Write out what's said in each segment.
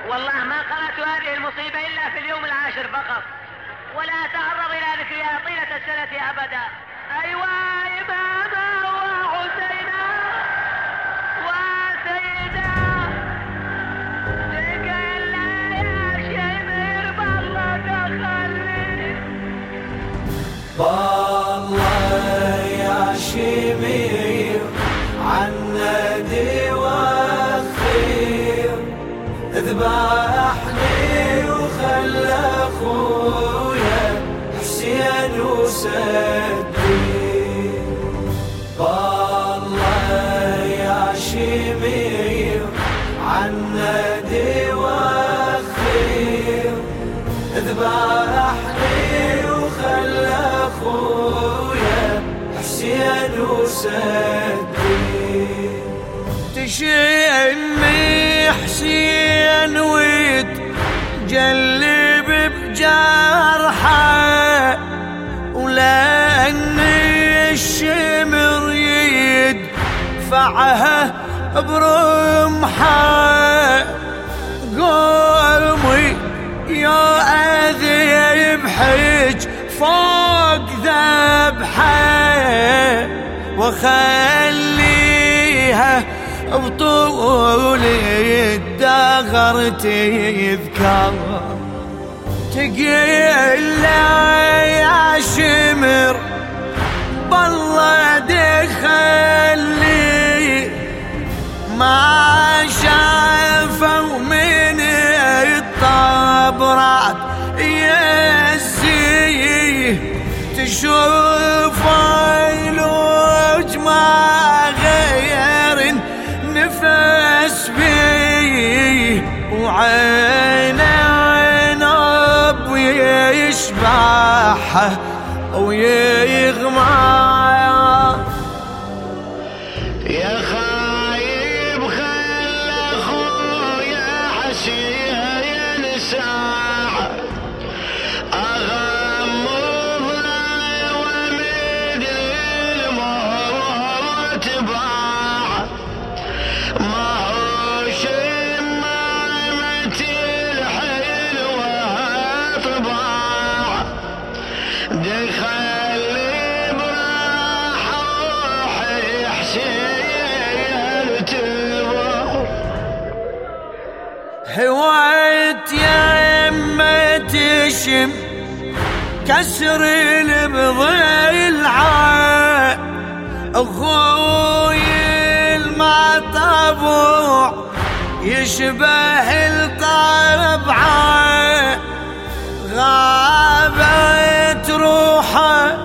والله ما قرأت هذه المصيبة إلا في اليوم العاشر فقط، ولا أتعرض إلى ذكرها طيلة السنة أبدا. أيوة إماما وحسينا وسيدا تلك إلا يا شمر بالله تخلي بالله يا شمير عنا وخير ذبحني وخلى اخويا حسين وسدي. بالله يا شمير عنا وخير ذبحني وخلى اخويا حسين وسدي. تشيلني حسين وتجلب بجرحه ولأني الشمر يدفعها برمحه. قومي يا أذي بحج فوق ذبحه وخليها بطول الدهر تذكر. تقيل يا شمر بالله دخلي ما شافوا من الطبرات يزيه. تشوف الوج ما غير نفس بيه وعينه عنب ويشبعها ويغمى. يا خايب خل اخويا حسين ساعة اغمضنا ومد المهر تباع. ما هو شمامة الحلوة طباع دخل براح روحي حسين تباع. هوايت يا يمه تشم كسر البضلعه اخوي المطبوع يشبه الطبعه. غابت روحه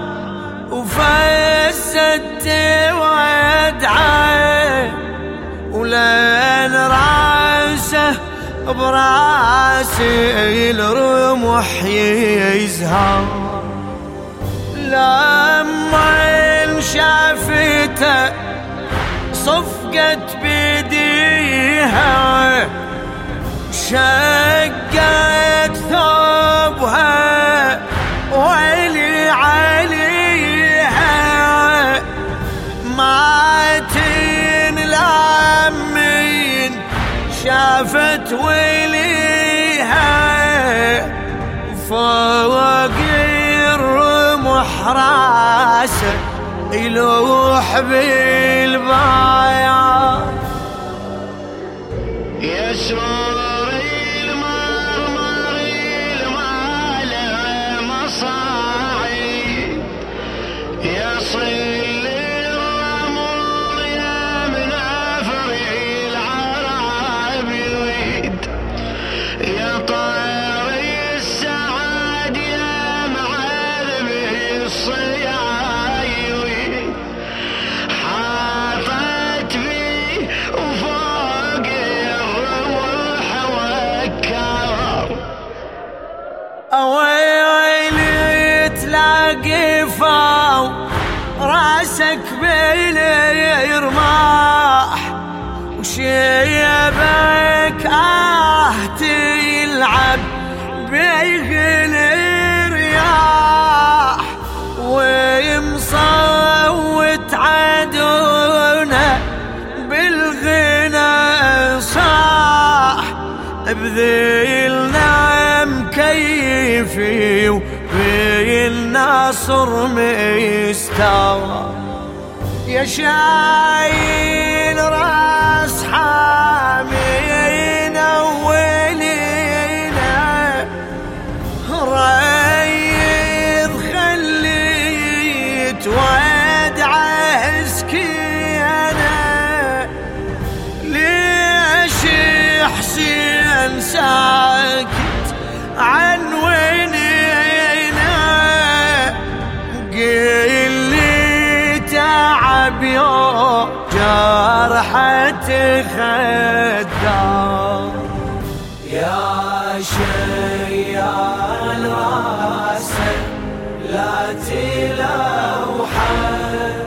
وفست ودعه ولين راسه براس الرمح يزهر. لما شافته صفقت بديها شقت ثوبها ويلي عليها. ماتين لامين شافت ويليها فوق الرمح راسه يلوح بالبايع. يا سوري المرمر المال مصاعي يا صل الرمل يا منافر العرب يريد يا طير السعاد يا معذب الصيايوي. حاطت بي وفوق الرمح وكار. اويلي تلاقي فاو راسك بيلي يرماح وشيبك تلعب بيغل الرياح ويمصوت عدونه بالغنى صاح. بذيلنا مكيفي وفي النصر مستوى. يا شايل راس حامينا ولينا ريض خليت وادعه سكينه. ليش حسين ساكت عن وينينا؟ قيل لي تعب يوم جرحة خدام. يا شيال راسه لا تلوحه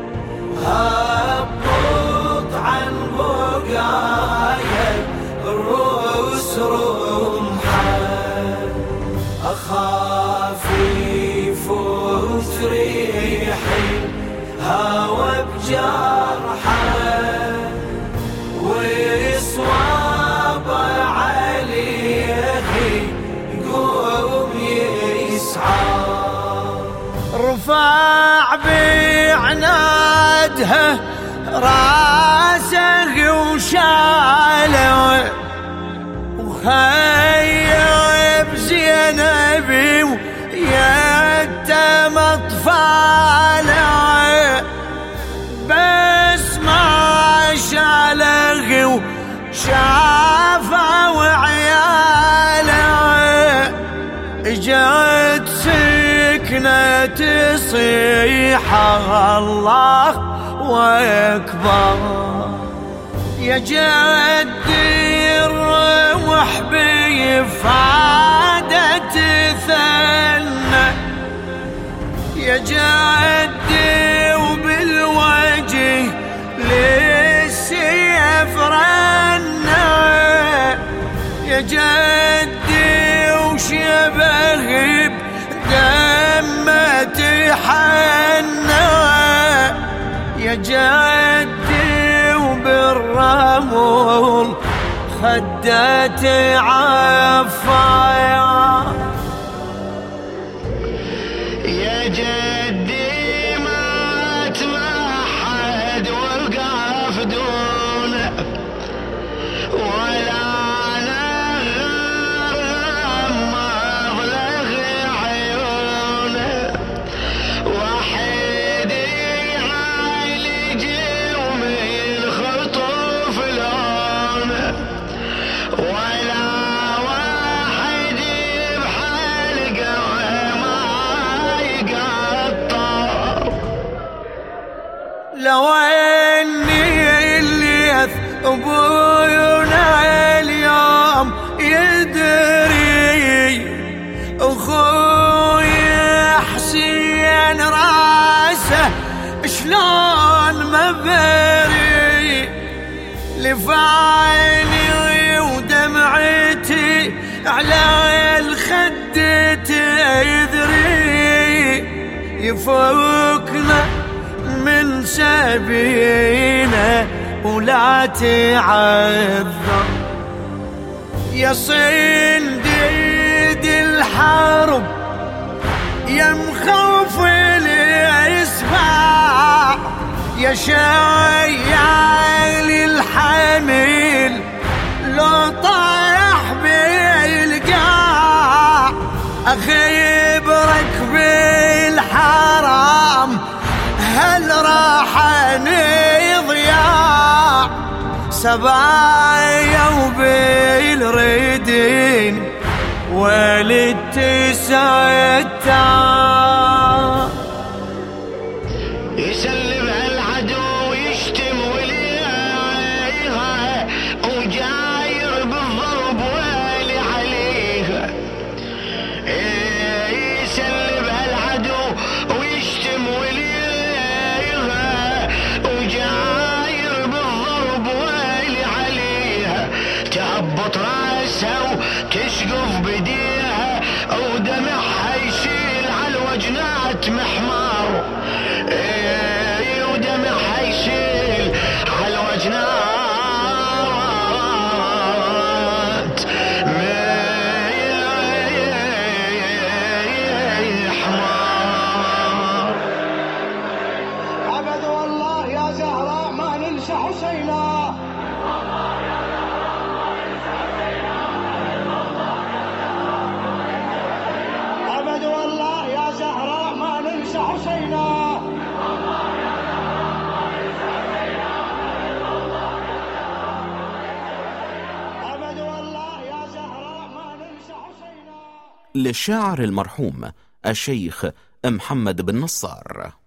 هبط عن بقايا الروس رمحه. أخاف يفوت ريحي هوى بجرحه ويصوابه عليه يقوم يسعى. رفع بعنادها راسه وشاله وهيا بزينبي ويتم اطفاله. بس ما شاله وشافه وعياله اجت سكنة تصيح الله واكبر. يا جدي الرمح بفادة ثنى. يا جدي وبالوجه للسيف رنى. يا جدي وشبه بدمه تحنى. يا جدي وبالرمل خدت عفايا. يا جدي مات ما حد وقف دونه ولا نغر غمض له عيونه. واحد يعالج ومن خطف لونه ولا واحد بحلقه لو اني الليث ابونا اليوم يدري اخوي حسين راسه شلون مبري. لفعلي ودمعتي على الخد تدري يفوكنا من سبيله ولا تعذر. يا صنديد الحرب يا مخوف الاسباع. يا شيال الحميل لو طايح بالقاع. اخيبرك بالحرام هل راح نضياع. سبايا وبالردين وللتسعتار. يسلم العدو يشتم وليها وجاير بالضرب والي عليها. يسلم العدو ويشتم وليها وجاير بالضرب والي عليها. تهبط راسها وتشقف بديها ودمعها يشيل على الوجنات محمار. ودمعها يشيل على الوجنات ننسى حسينا. أبد والله يا زهراء ما ننسى حسينا. أبد والله يا زهراء ما ننسى حسينا. للشاعر المرحوم الشيخ محمد بن نصار.